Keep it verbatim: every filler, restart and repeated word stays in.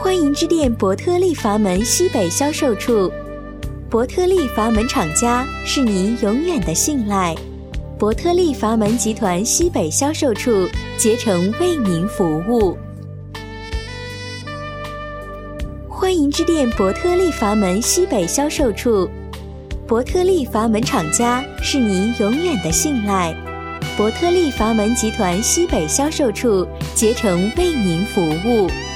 欢迎致电伯特利阀门西北销售处。伯特利阀门厂家是您永远的信赖。伯特利阀门集团西北销售处竭诚为您服务。欢迎致电伯特利阀门西北销售处。伯特利阀门厂家是您永远的信赖。伯特利阀门集团西北销售处竭诚为您服务。